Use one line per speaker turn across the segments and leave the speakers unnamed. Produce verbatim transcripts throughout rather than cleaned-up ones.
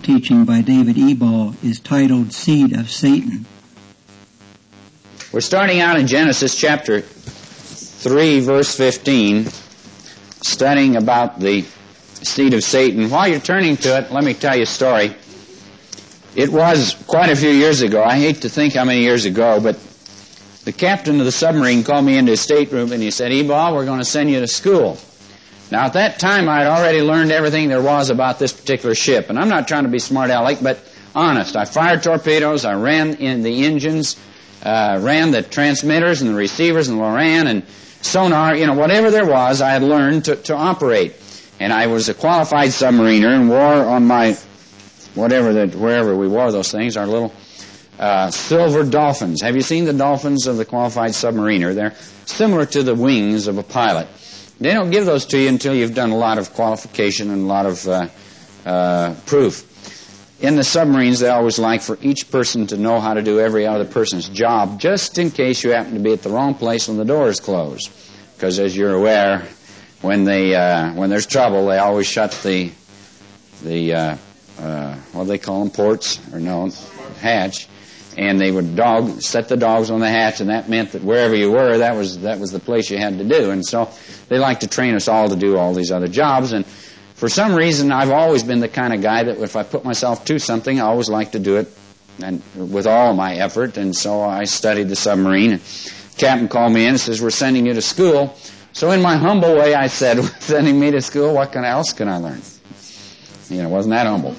teaching by David Ebal is titled Seed of Satan.
We're starting out in Genesis chapter three, verse fifteen, studying about the seed of Satan. While you're turning to it, let me tell you a story. It was quite a few years ago. I hate to think how many years ago, but the captain of the submarine called me into his stateroom and he said, Ebal, we're going to send you to school. Now, at that time, I had already learned everything there was about this particular ship. And I'm not trying to be smart-aleck, but honest. I fired torpedoes, I ran in the engines, uh, ran the transmitters and the receivers and Loran and sonar, you know, whatever there was, I had learned to, to operate. And I was a qualified submariner and wore on my, whatever, that, wherever we wore those things, our little uh, silver dolphins. Have you seen the dolphins of the qualified submariner? They're similar to the wings of a pilot. They don't give those to you until you've done a lot of qualification and a lot of uh, uh, proof. In the submarines, they always like for each person to know how to do every other person's job, just in case you happen to be at the wrong place when the door is closed. Because as you're aware, when they uh, when there's trouble, they always shut the the uh, uh, what do they call them, ports or no hatch, and they would dog set the dogs on the hatch, and that meant that wherever you were, that was that was the place you had to do. And so they like to train us all to do all these other jobs. And for some reason, I've always been the kind of guy that if I put myself to something, I always like to do it and with all my effort. And so I studied the submarine. The captain called me in and says, we're sending you to school. So in my humble way, I said, sending me to school, what can, else can I learn? You know, wasn't that humble.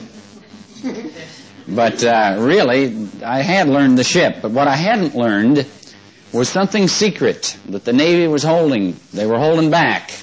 But uh, really, I had learned the ship. But what I hadn't learned was something secret that the Navy was holding. They were holding back.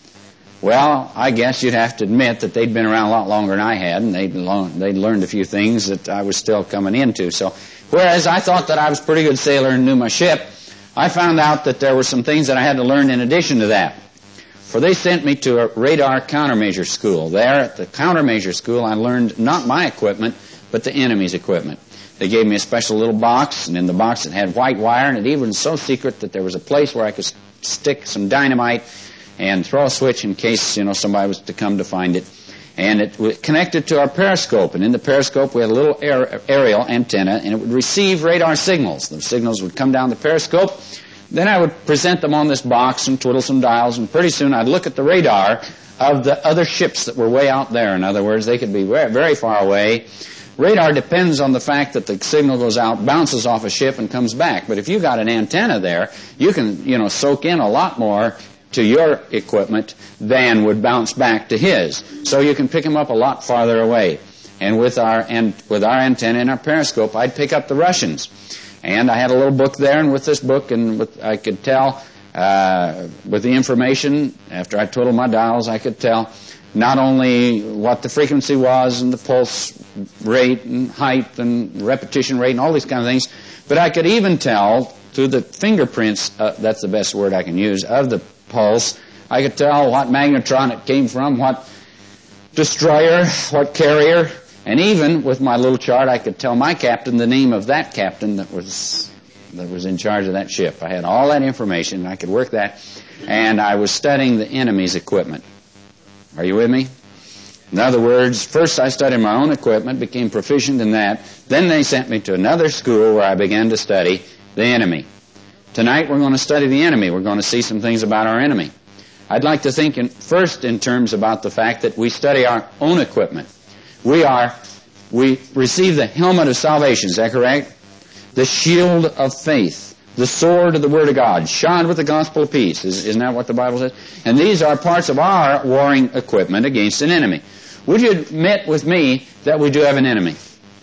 Well, I guess you'd have to admit that they'd been around a lot longer than I had, and they'd, lo- they'd learned a few things that I was still coming into. So, whereas I thought that I was a pretty good sailor and knew my ship, I found out that there were some things that I had to learn in addition to that. For they sent me to a radar countermeasure school. There at the countermeasure school, I learned not my equipment, but the enemy's equipment. They gave me a special little box, and in the box it had white wire, and it even was so secret that there was a place where I could stick some dynamite and throw a switch in case, you know, somebody was to come to find it. And it was connected to our periscope. And in the periscope, we had a little aer- aerial antenna, and it would receive radar signals. The signals would come down the periscope. Then I would present them on this box and twiddle some dials, and pretty soon I'd look at the radar of the other ships that were way out there. In other words, they could be very, very far away. Radar depends on the fact that the signal goes out, bounces off a ship, and comes back. But if you got an antenna there, you can, you know, soak in a lot more to your equipment than would bounce back to his. So you can pick him up a lot farther away. And with our and with our antenna and our periscope, I'd pick up the Russians. And I had a little book there, and with this book, and with, I could tell uh, with the information, after I twiddled my dials, I could tell not only what the frequency was and the pulse rate and height and repetition rate and all these kind of things, but I could even tell through the fingerprints, uh, that's the best word I can use, of the pulse, I could tell what magnetron it came from, what destroyer, what carrier, and even with my little chart I could tell my captain the name of that captain that was that was in charge of that ship. I had all that information, I could work that, and I was studying the enemy's equipment. Are you with me? In other words, first I studied my own equipment, became proficient in that, then they sent me to another school where I began to study the enemy. Tonight we're going to study the enemy. We're going to see some things about our enemy. I'd like to think in, first in terms about the fact that we study our own equipment. We are, we receive the helmet of salvation, is that correct? The shield of faith, the sword of the Word of God, shod with the gospel of peace. Is, isn't that what the Bible says? And these are parts of our warring equipment against an enemy. Would you admit with me that we do have an enemy?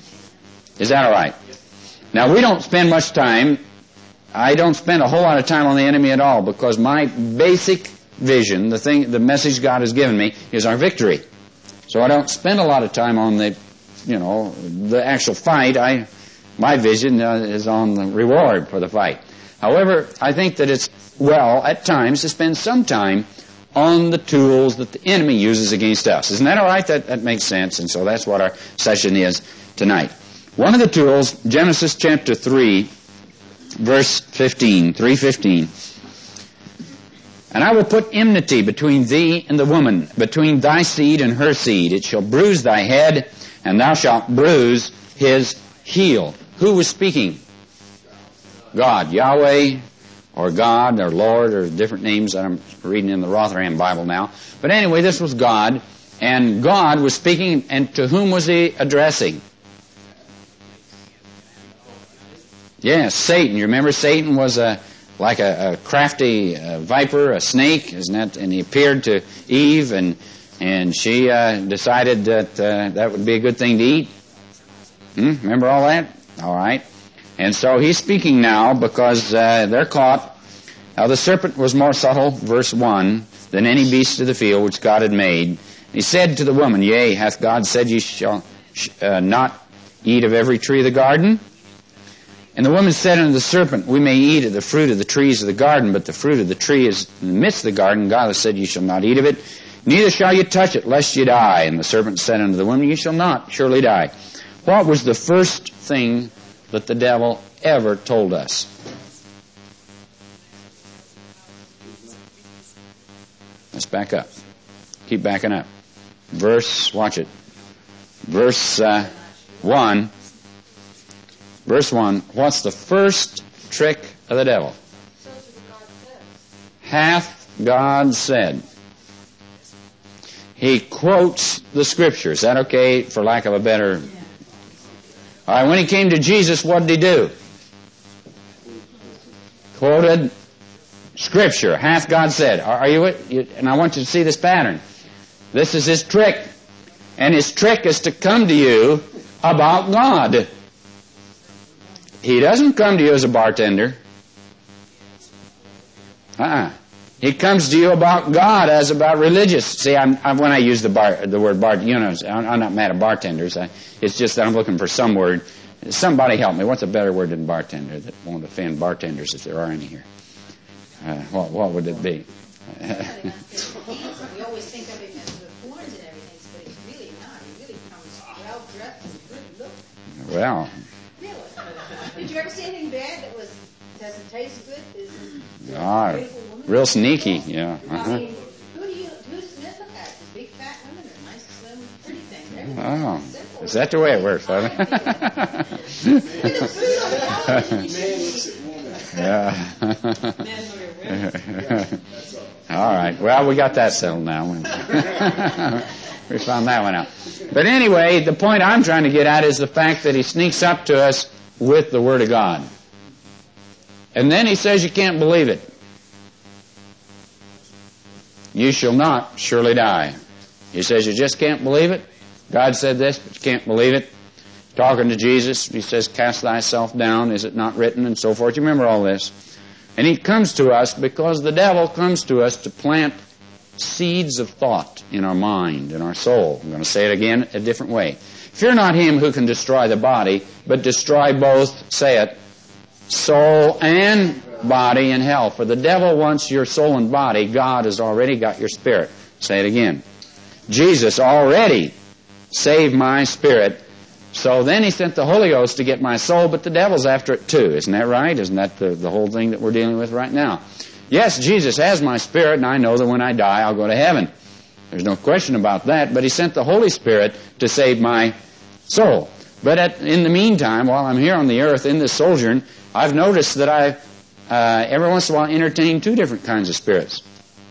Is that all right? Now, we don't spend much time I don't spend a whole lot of time on the enemy at all because my basic vision, the thing, the message God has given me, is our victory. So I don't spend a lot of time on the, you know, the actual fight. I, my vision uh, is on the reward for the fight. However, I think that it's well at times to spend some time on the tools that the enemy uses against us. Isn't that all right? That, that makes sense, and so that's what our session is tonight. One of the tools, Genesis chapter three, verse fifteen, three fifteen. And I will put enmity between thee and the woman, between thy seed and her seed. It shall bruise thy head, and thou shalt bruise his heel. Who was speaking? God. Yahweh, or God, or Lord, or different names that I'm reading in the Rotherham Bible now. But anyway, this was God, and God was speaking, and to whom was he addressing? Yes, Satan. You remember Satan was a like a, a crafty uh, viper, a snake, isn't that? And he appeared to Eve, and and she uh, decided that uh, that would be a good thing to eat. Hmm? Remember all that? All right. And so he's speaking now because uh, they're caught. Now the serpent was more subtle, verse one, than any beast of the field which God had made. He said to the woman, Yea, hath God said, Ye shall uh, not eat of every tree of the garden? And the woman said unto the serpent, We may eat of the fruit of the trees of the garden, but the fruit of the tree is in the midst of the garden. God hath said, Ye shall not eat of it, neither shall ye touch it, lest ye die. And the serpent said unto the woman, Ye shall not surely die. What was the first thing that the devil ever told us? Let's back up. Keep backing up. Verse, watch it. Verse uh, one. Verse one. What's the first trick of the devil? Hath God said. He quotes the Scripture. Is that okay, for lack of a better... All right, when he came to Jesus, what did he do? Quoted Scripture. Hath God said. Are you it? And I want you to see this pattern. This is his trick. And his trick is to come to you about God. He doesn't come to you as a bartender. Uh-uh. He comes to you about God as about religious. See, I'm, I'm, when I use the bar, the word bar, you know, I'm, I'm not mad at bartenders. I, it's just that I'm looking for some word. Somebody help me. What's a better word than bartender that won't offend bartenders if there are any here? Uh, what, what would it be?
We always think of it as the horns and everything, but it's really not. It really comes well dressed and good look.
Well.
Really? Did you ever see anything bad that was doesn't taste good? Is
Ah, real sneaky, yeah. Uh-huh.
I mean, who do you who does men look at? The big fat women or nice slim pretty things?
Oh, is that the way it works, brother? Yeah. All right. Well, we got that settled now. We found that one out. But anyway, the point I'm trying to get at is the fact that he sneaks up to us with the Word of God. And then he says you can't believe it. You shall not surely die. He says you just can't believe it. God said this, but you can't believe it. Talking to Jesus, he says, cast thyself down, is it not written, and so forth. You remember all this. And he comes to us because the devil comes to us to plant seeds of thought in our mind, in our soul. I'm going to say it again a different way. Fear not him who can destroy the body, but destroy both, say it, soul and body in hell. For the devil wants your soul and body. God has already got your spirit. Say it again. Jesus already saved my spirit. So then he sent the Holy Ghost to get my soul, but the devil's after it too. Isn't that right? Isn't that the, the whole thing that we're dealing with right now? Yes, Jesus has my spirit, and I know that when I die, I'll go to heaven. There's no question about that. But he sent the Holy Spirit to save my soul. But at, in the meantime, while I'm here on the earth in this sojourn, I've noticed that I, uh, every once in a while, entertain two different kinds of spirits.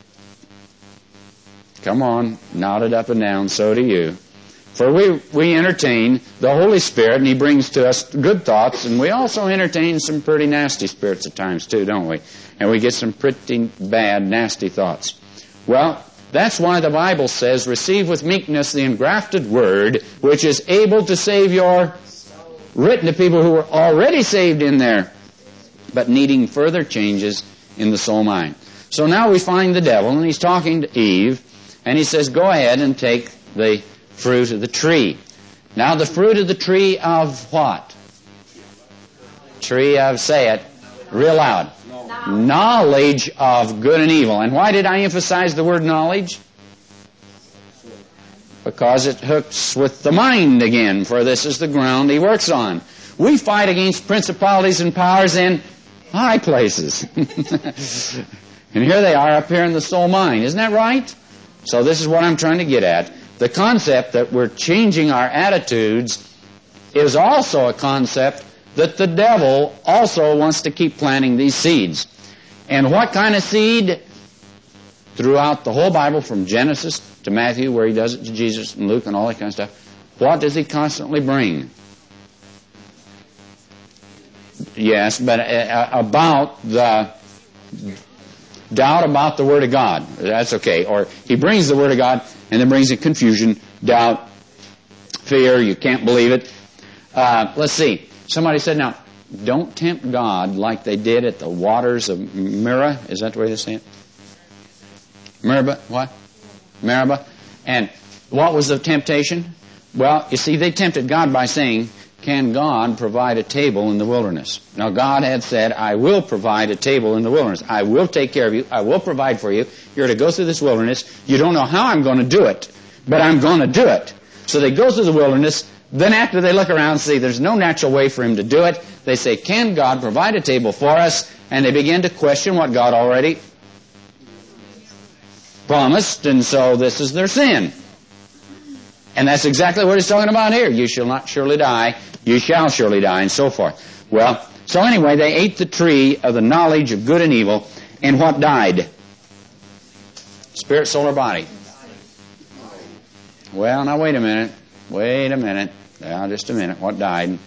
Come on, nodded up and down, so do you. For we, we entertain the Holy Spirit, and he brings to us good thoughts, and we also entertain some pretty nasty spirits at times too, don't we? And we get some pretty bad, nasty thoughts. Well, that's why the Bible says, receive with meekness the engrafted word, which is able to save your... Written to people who were already saved in there, but needing further changes in the soul mind. So now we find the devil, and he's talking to Eve, and he says, go ahead and take the fruit of the tree. Now the fruit of the tree of what? Tree of, say it, real loud. Knowledge of good and evil. And why did I emphasize the word knowledge? Because it hooks with the mind again, for this is the ground he works on. We fight against principalities and powers in high places. And here they are up here in the soul mind. Isn't that right? So this is what I'm trying to get at. The concept that we're changing our attitudes is also a concept that the devil also wants to keep planting these seeds. And what kind of seed? Throughout the whole Bible, from Genesis to Matthew, where he does it to Jesus and Luke and all that kind of stuff, what does he constantly bring? Yes, but uh, about the doubt about the Word of God. That's okay. Or he brings the Word of God and then brings in confusion, doubt, fear, you can't believe it. Uh, let's see. Somebody said, now, don't tempt God like they did at the waters of Meribah. Is that the way they say it? Meribah, what? Meribah. And what was the temptation? Well, you see, they tempted God by saying, can God provide a table in the wilderness? Now, God had said, I will provide a table in the wilderness. I will take care of you. I will provide for you. You're to go through this wilderness. You don't know how I'm going to do it, but I'm going to do it. So they go through the wilderness. Then after they look around and see there's no natural way for him to do it, they say, can God provide a table for us? And they begin to question what God already promised, and so this is their sin. And that's exactly what he's talking about here. You shall not surely die. You shall surely die, and so forth. Well, so anyway, they ate the tree of the knowledge of good and evil, and what died? Spirit, soul, or body? Well, now wait a minute. Wait a minute. Yeah, just a minute. What died?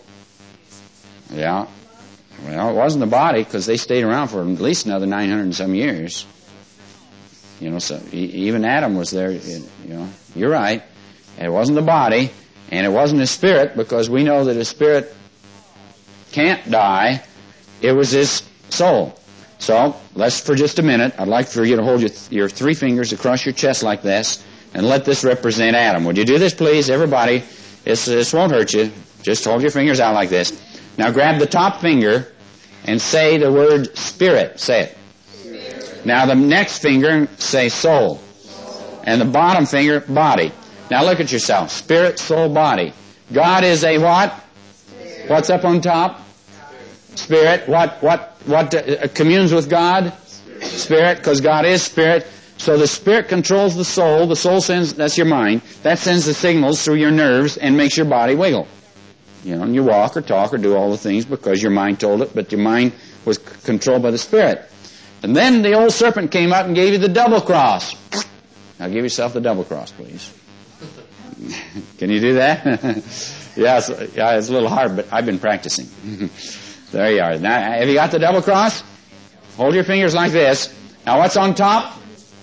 Yeah. Well, it wasn't the body, because they stayed around for at least another nine hundred and some years. You know, so even Adam was there. You know, you're right. It wasn't the body, and it wasn't his spirit, because we know that his spirit can't die. It was his soul. So, let's, for just a minute, I'd like for you to hold your, your three fingers across your chest like this, and let this represent Adam. Would you do this, please? Everybody, this, this won't hurt you. Just hold your fingers out like this. Now grab the top finger and say the word spirit. Say it. Spirit. Now the next finger, say soul. soul. And the bottom finger, body. Now look at yourself. Spirit, soul, body. God is a what? Spirit. What's up on top? Spirit. What what what uh, communes with God? Spirit, because God is spirit. So the spirit controls the soul. The soul sends, that's your mind. That sends the signals through your nerves and makes your body wiggle. You know, and you walk or talk or do all the things because your mind told it, but your mind was c- controlled by the spirit. And then the old serpent came out and gave you the double cross. Now give yourself the double cross, please. Can you do that? yeah, it's, yeah, it's a little hard, but I've been practicing. There you are. Now, have you got the double cross? Hold your fingers like this. Now, what's on top?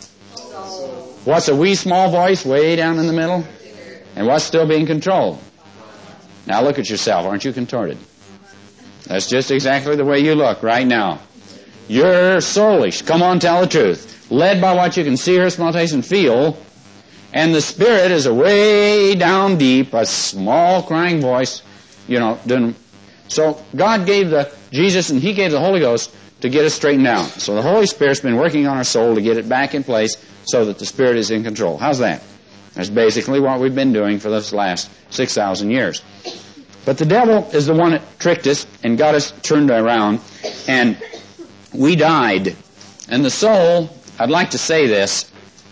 What's a wee small voice way down in the middle? And what's still being controlled? Now, look at yourself. Aren't you contorted? That's just exactly the way you look right now. You're soulish. Come on, tell the truth. Led by what you can see, hear, smell, taste, and feel. And the spirit is a way down deep, a small crying voice, you know. Doing. So God gave the Jesus and He gave the Holy Ghost to get us straightened out. So the Holy Spirit's been working on our soul to get it back in place so that the Spirit is in control. How's that? That's basically what we've been doing for this last six thousand years. But the devil is the one that tricked us and got us turned around, and we died. And the soul, I'd like to say this,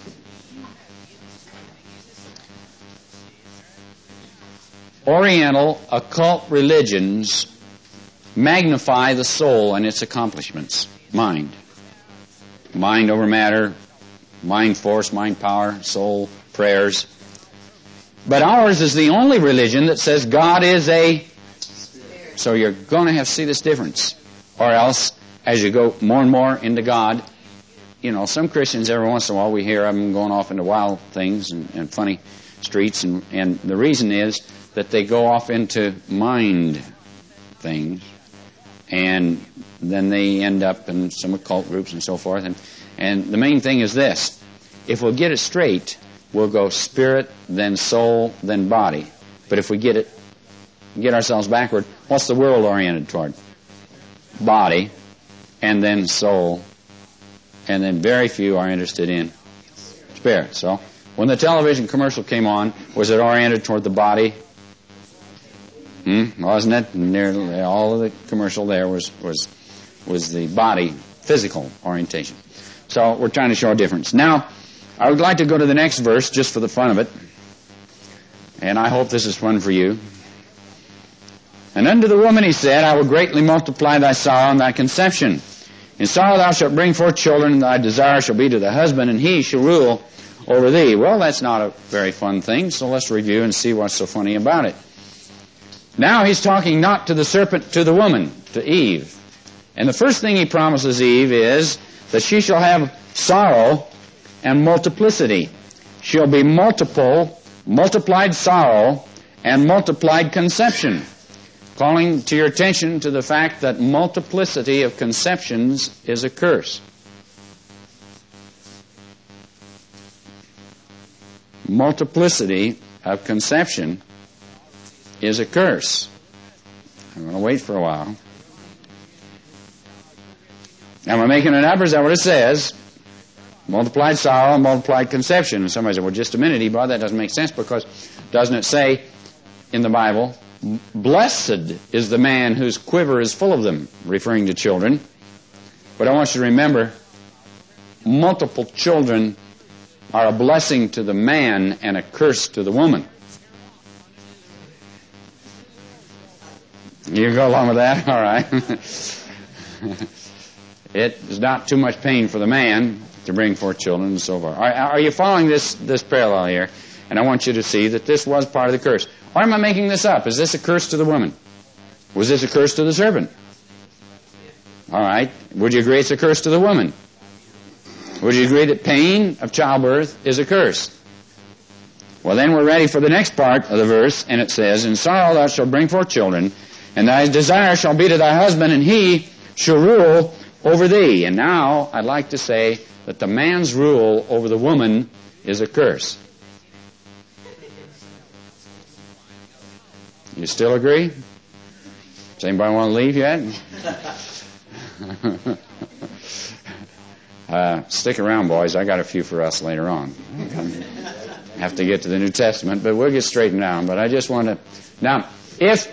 Oriental occult religions magnify the soul and its accomplishments. Mind. Mind over matter, mind force, mind power, soul, prayers. But ours is the only religion that says God is a spirit. So you're going to have to see this difference. Or else, as you go more and more into God, you know, some Christians, every once in a while, we hear them going off into wild things and, and funny streets. And, and the reason is that they go off into mind things. And then they end up in some occult groups and so forth. And, and the main thing is this. If we'll get it straight, we'll go spirit, then soul, then body. But if we get it, get ourselves backward, what's the world oriented toward? Body, and then soul, and then very few are interested in spirit. So when the television commercial came on, was it oriented toward the body? Hmm? Wasn't it? Nearly all of the commercial there was was was the body physical orientation. So we're trying to show a difference. Now, I would like to go to the next verse just for the fun of it. And I hope this is fun for you. And unto the woman he said, I will greatly multiply thy sorrow and thy conception. In sorrow thou shalt bring forth children, and thy desire shall be to the husband, and he shall rule over thee. Well, that's not a very fun thing, so let's review and see what's so funny about it. Now he's talking not to the serpent, to the woman, to Eve. And the first thing he promises Eve is that she shall have sorrow and multiplicity. She'll be multiple, multiplied sorrow and multiplied conception. Calling to your attention to the fact that multiplicity of conceptions is a curse. Multiplicity of conception is a curse. I'm going to wait for a while. Am I making it up, or is that what it says? Multiplied sorrow and multiplied conception. And somebody said, well, just a minute, Ebro, that doesn't make sense, because doesn't it say in the Bible, blessed is the man whose quiver is full of them, referring to children. But I want you to remember, multiple children are a blessing to the man and a curse to the woman. You go along with that? All right. It is not too much pain for the man to bring forth children and so forth. Are, are you following this, this parallel here? And I want you to see that this was part of the curse. Or am I making this up? Is this a curse to the woman? Was this a curse to the serpent? All right. Would you agree it's a curse to the woman? Would you agree that pain of childbirth is a curse? Well, then we're ready for the next part of the verse, and it says, in sorrow thou shalt bring forth children, and thy desire shall be to thy husband, and he shall rule over thee. And now I'd like to say that the man's rule over the woman is a curse. You still agree? Does anybody want to leave yet? uh, stick around, boys. I got a few for us later on. Have to get to the New Testament, but we'll get straightened down. But I just want to... Now, if...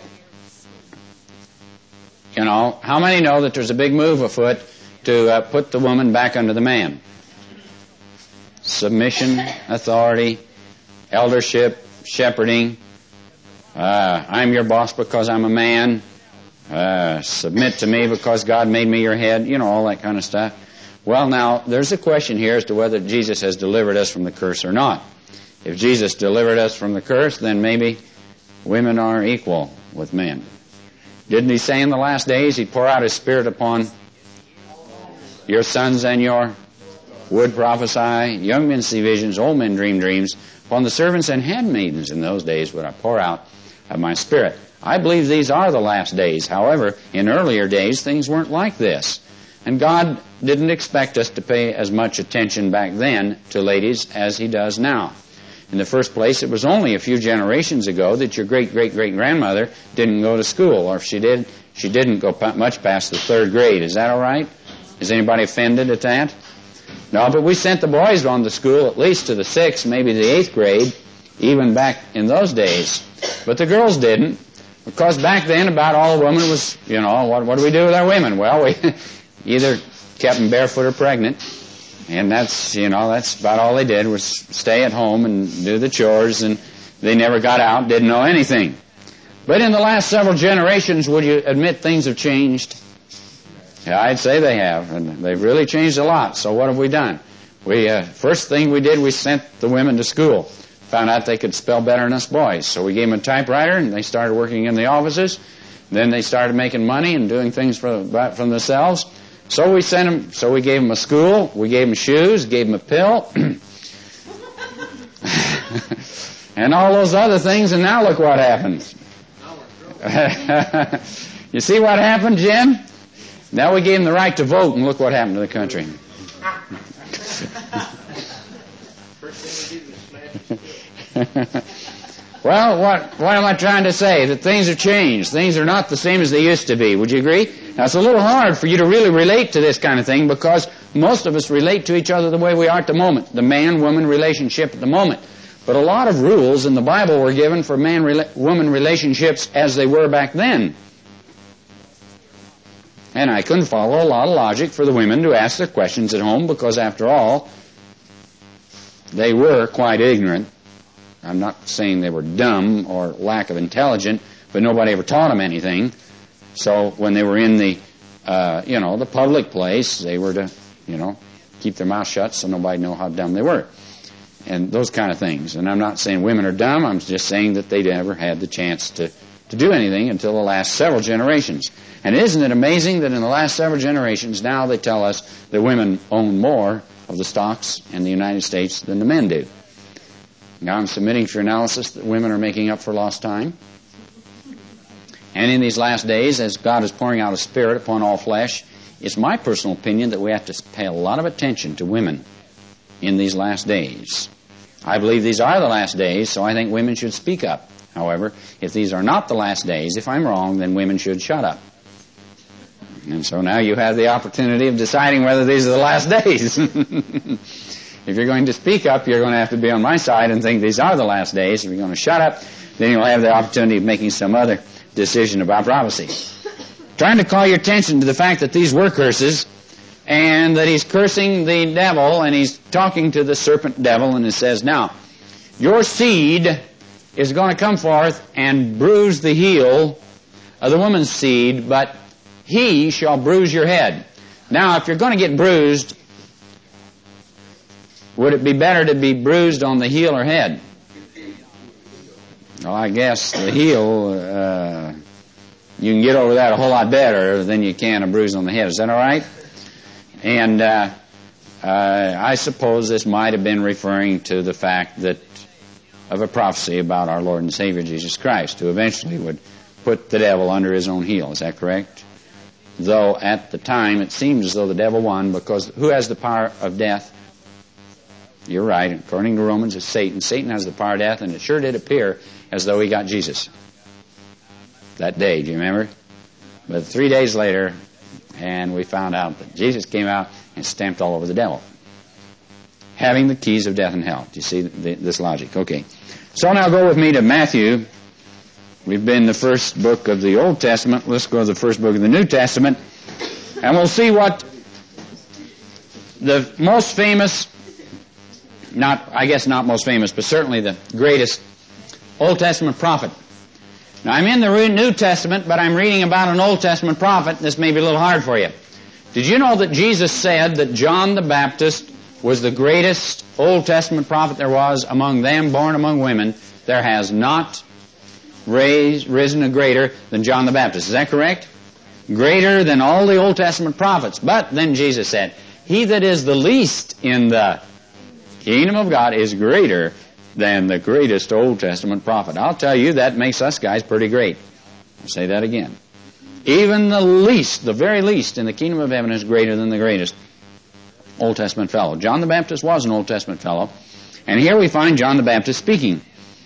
You know, how many know that there's a big move afoot to uh, put the woman back under the man? Submission, authority, eldership, shepherding. Uh, I'm your boss because I'm a man. Uh, submit to me because God made me your head. You know, all that kind of stuff. Well, now, there's a question here as to whether Jesus has delivered us from the curse or not. If Jesus delivered us from the curse, then maybe women are equal with men. Didn't he say in the last days he'd pour out his Spirit upon your sons and your would prophesy, young men see visions, old men dream dreams. Upon the servants and handmaidens in those days would I pour out of my Spirit. I believe these are the last days. However, in earlier days, things weren't like this. And God didn't expect us to pay as much attention back then to ladies as he does now. In the first place, it was only a few generations ago that your great-great-great-grandmother didn't go to school, or if she did, she didn't go much past the third grade. Is that all right? Is anybody offended at that? No, but we sent the boys on to school at least to the sixth, maybe the eighth grade, even back in those days. But the girls didn't, because back then about all a woman was, you know, what, what do we do with our women? Well, we either kept them barefoot or pregnant. And that's, you know, that's about all they did was stay at home and do the chores, and they never got out, didn't know anything. But in the last several generations, would you admit things have changed? Yeah, I'd say they have, and they've really changed a lot. So what have we done? We uh, first thing we did, we sent the women to school. Found out they could spell better than us boys. So we gave them a typewriter, and they started working in the offices. Then they started making money and doing things for, for themselves. So we sent them, so we gave them a school, we gave them shoes, gave them a pill, and all those other things, and now look what happens. You see what happened, Jim? Now we gave them the right to vote, and look what happened to the country. Well, what, what am I trying to say? That things have changed. Things are not the same as they used to be. Would you agree? Now, it's a little hard for you to really relate to this kind of thing because most of us relate to each other the way we are at the moment, the man-woman relationship at the moment. But a lot of rules in the Bible were given for man-woman relationships as they were back then. And I couldn't follow a lot of logic for the women to ask their questions at home because, after all, they were quite ignorant. I'm not saying they were dumb or lack of intelligence, but nobody ever taught them anything. So when they were in the, uh, you know, the public place, they were to, you know, keep their mouth shut so nobody knew how dumb they were. And those kind of things. And I'm not saying women are dumb. I'm just saying that they never had the chance to, to do anything until the last several generations. And isn't it amazing that in the last several generations now they tell us that women own more of the stocks in the United States than the men do? Now I'm submitting for analysis that women are making up for lost time. And in these last days, as God is pouring out His Spirit upon all flesh, it's my personal opinion that we have to pay a lot of attention to women in these last days. I believe these are the last days, so I think women should speak up. However, if these are not the last days, if I'm wrong, then women should shut up. And so now you have the opportunity of deciding whether these are the last days. If you're going to speak up, you're going to have to be on my side and think these are the last days. If you're going to shut up, then you'll have the opportunity of making some other decision about prophecy. Trying to call your attention to the fact that these were curses, and that he's cursing the devil, and he's talking to the serpent devil, and it says, now, your seed is going to come forth and bruise the heel of the woman's seed, but he shall bruise your head. Now, if you're going to get bruised, would it be better to be bruised on the heel or head? Well, I guess the heel, uh, you can get over that a whole lot better than you can a bruise on the head. Is that all right? And uh, uh, I suppose this might have been referring to the fact that of a prophecy about our Lord and Savior Jesus Christ, who eventually would put the devil under his own heel. Is that correct? Though at the time it seems as though the devil won, because who has the power of death? You're right. According to Romans, it's Satan. Satan has the power of death, and it sure did appear as though he got Jesus that day. Do you remember? But three days later, and we found out that Jesus came out and stamped all over the devil, having the keys of death and hell. Do you see the, this logic? Okay. So now go with me to Matthew. We've been in the first book of the Old Testament. Let's go to the first book of the New Testament, and we'll see what the most famous, not, I guess not most famous, but certainly the greatest Old Testament prophet. Now, I'm in the New Testament, but I'm reading about an Old Testament prophet. This may be a little hard for you. Did you know that Jesus said that John the Baptist was the greatest Old Testament prophet there was among them born among women? There has not raised, risen a greater than John the Baptist. Is that correct? Greater than all the Old Testament prophets. But then Jesus said, he that is the least in the kingdom of God is greater than the greatest Old Testament prophet. I'll tell you, that makes us guys pretty great. I'll say that again. Even the least, the very least in the kingdom of heaven is greater than the greatest Old Testament fellow. John the Baptist was an Old Testament fellow. And here we find John the Baptist speaking.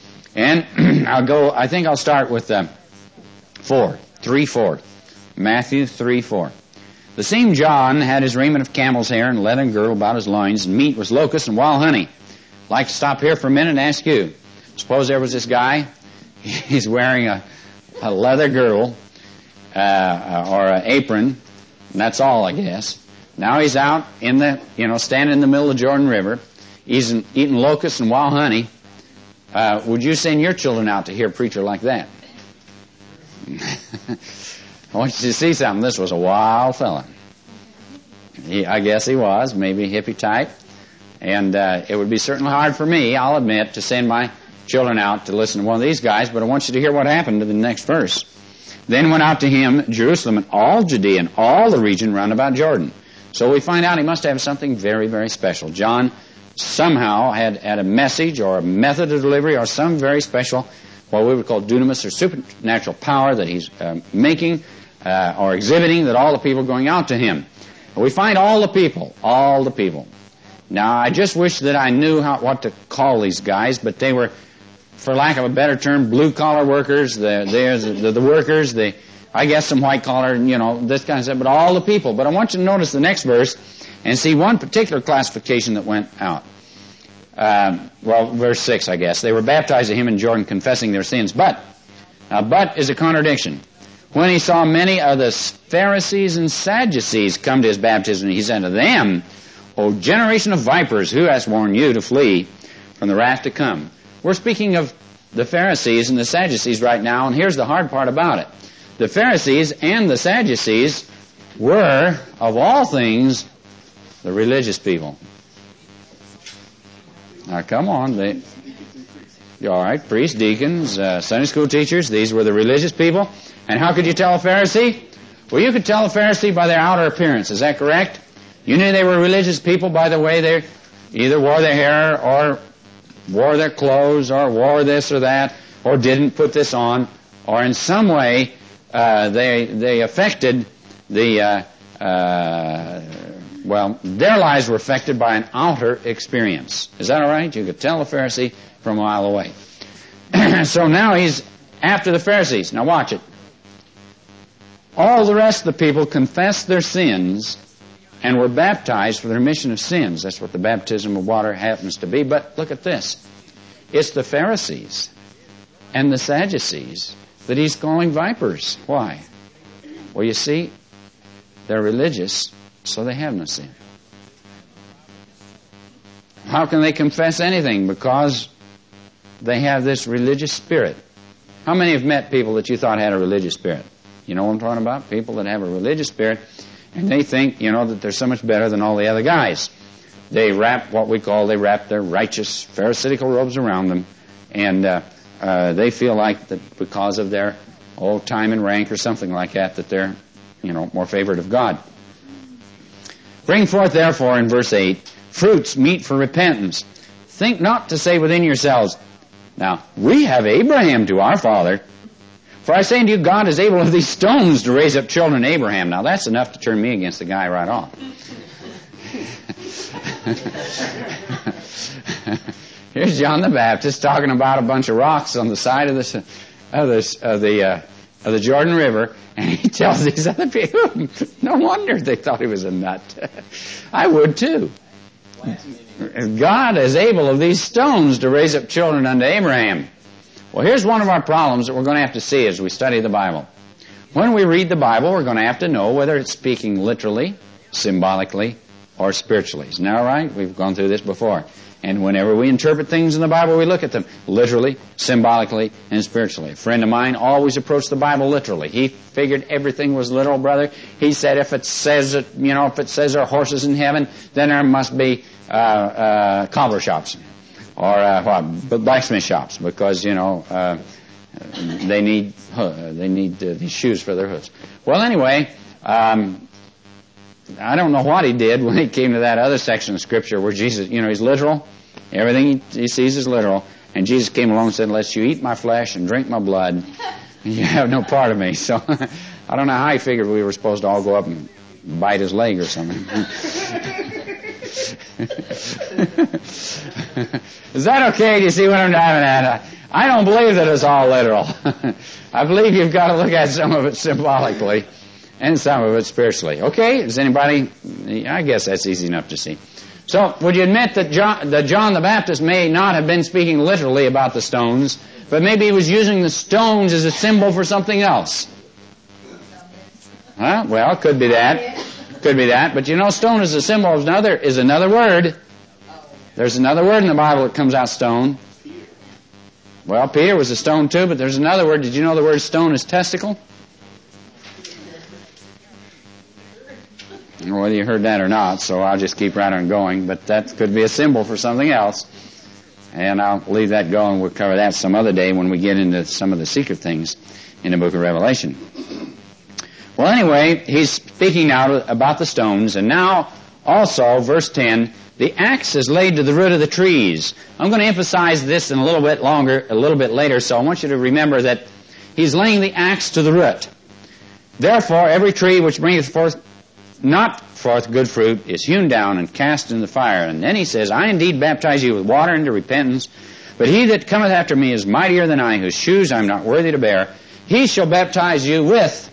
And I'll go, I think I'll start with uh, four, three, four. Matthew three, four. The same John had his raiment of camel's hair and leathern girdle about his loins, and meat was locusts and wild honey. I'd like to stop here for a minute and ask you, suppose there was this guy, he's wearing a, a leather girdle, uh, or an apron, and that's all, I guess. Now he's out in the, you know, standing in the middle of the Jordan River, he's eating locusts and wild honey. Uh, would you send your children out to hear a preacher like that? I want you to see something. This was a wild fella. He, I guess he was, maybe hippie type. And uh, it would be certainly hard for me, I'll admit, to send my children out to listen to one of these guys, but I want you to hear what happened to the next verse. Then went out to him Jerusalem and all Judea and all the region round about Jordan. So we find out he must have something very, very special. John somehow had, had a message or a method of delivery or some very special, what we would call dunamis or supernatural power that he's uh, making uh, or exhibiting, that all the people are going out to him. And we find all the people, all the people. Now, I just wish that I knew how, what to call these guys, but they were, for lack of a better term, blue-collar workers, the, the, the workers, the, I guess some white-collar, you know, this kind of stuff, but all the people. But I want you to notice the next verse and see one particular classification that went out. Um, well, verse six, I guess. They were baptized in him in Jordan, confessing their sins. But, now, but is a contradiction. when he saw many of the Pharisees and Sadducees come to his baptism, he said to them, O generation of vipers, who has warned you to flee from the wrath to come? We're speaking of the Pharisees and the Sadducees right now, and here's the hard part about it. The Pharisees and the Sadducees were, of all things, the religious people. Now, come on. They, all right, priests, deacons, uh, Sunday school teachers, these were the religious people. And how could you tell a Pharisee? Well, you could tell a Pharisee by their outer appearance. Is that correct? You knew they were religious people by the way they either wore their hair or wore their clothes or wore this or that or didn't put this on, or in some way uh, they they affected the, uh, uh, well, their lives were affected by an outer experience. Is that all right? You could tell a Pharisee from a mile away. So now he's after the Pharisees. Now watch it. All the rest of the people confessed their sins and were baptized for the remission of sins. That's what the baptism of water happens to be. But look at this. It's the Pharisees and the Sadducees that he's calling vipers. Why? Well, you see, they're religious, so they have no sin. How can they confess anything? Because they have this religious spirit. How many have met people that you thought had a religious spirit? You know what I'm talking about? People that have a religious spirit, and they think, you know, that they're so much better than all the other guys. They wrap what we call, they wrap their righteous pharisaical robes around them, and uh, uh, they feel like that because of their old time and rank or something like that, that they're, you know, more favored of God. Bring forth, therefore, in verse eight, fruits meet for repentance. Think not to say within yourselves, now, we have Abraham to our father. For I say unto you, God is able of these stones to raise up children to Abraham. Now, that's enough to turn me against the guy right off. Here's John the Baptist talking about a bunch of rocks on the side of the of the of the, uh, of the Jordan River, and he tells these other people, no wonder they thought he was a nut. I would too. God is able of these stones to raise up children unto Abraham. Well, here's one of our problems that we're going to have to see as we study the Bible. When we read the Bible, we're going to have to know whether it's speaking literally, symbolically, or spiritually. Isn't that all right? We've gone through this before. And whenever we interpret things in the Bible, we look at them literally, symbolically, and spiritually. A friend of mine always approached the Bible literally. He figured everything was literal, brother. He said if it says that, you know, if it says there are horses in heaven, then there must be uh, uh, cobbler shops or uh, what, blacksmith shops, because you know uh, they need uh, they need uh, these shoes for their hooves. Well, anyway. Um, I don't know what he did when he came to that other section of Scripture where Jesus, you know, he's literal. Everything he, he sees is literal. And Jesus came along and said, unless you eat my flesh and drink my blood, you have no part of me. So I don't know how he figured we were supposed to all go up and bite his leg or something. Is that okay? Do you see what I'm driving at? I don't believe that it's all literal. I believe you've got to look at some of it symbolically and some of it spiritually. Okay? Is anybody? I guess that's easy enough to see. So, would you admit that John, that John the Baptist may not have been speaking literally about the stones, but maybe he was using the stones as a symbol for something else? Huh? Well, could be that. Could be that. But you know, stone is a symbol of another, is another word. There's another word in the Bible that comes out stone. Well, Peter was a stone too, but there's another word. Did you know the word stone is testicle? Whether you heard that or not, so I'll just keep right on going. But that could be a symbol for something else. And I'll leave that go, and we'll cover that some other day when we get into some of the secret things in the book of Revelation. Well, anyway, he's speaking now about the stones. And now, also, verse ten, the axe is laid to the root of the trees. I'm going to emphasize this in a little bit longer, a little bit later, so I want you to remember that he's laying the axe to the root. Therefore, every tree which bringeth forth not forth good fruit is hewn down and cast in the fire. And then he says, I indeed baptize you with water into repentance, but he that cometh after me is mightier than I, whose shoes I am not worthy to bear. He shall baptize you with,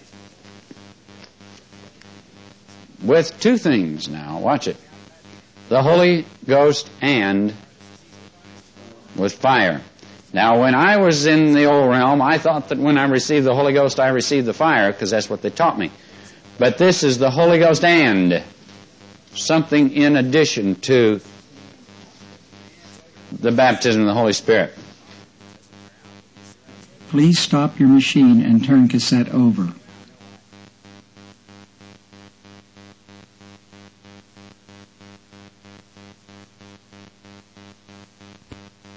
with two things now. Watch it. The Holy Ghost and with fire. Now, when I was in the old realm, I thought that when I received the Holy Ghost, I received the fire, because that's what they taught me. But this is the Holy Ghost and something in addition to the baptism of the Holy Spirit.
Please stop your machine and turn cassette over.